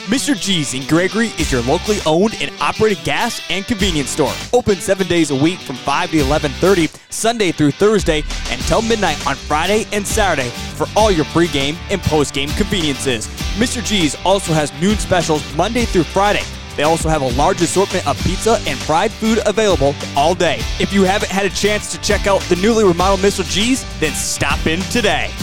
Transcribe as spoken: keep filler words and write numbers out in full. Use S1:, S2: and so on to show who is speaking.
S1: Mister G's in Gregory is your locally owned and operated gas and convenience store. Open seven days a week from five to eleven thirty, Sunday through Thursday, until midnight on Friday and Saturday for all your pregame and postgame conveniences. Mister G's also has noon specials Monday through Friday. They also have a large assortment of pizza and fried food available all day. If you haven't had a chance to check out the newly remodeled Mister G's, then stop in today.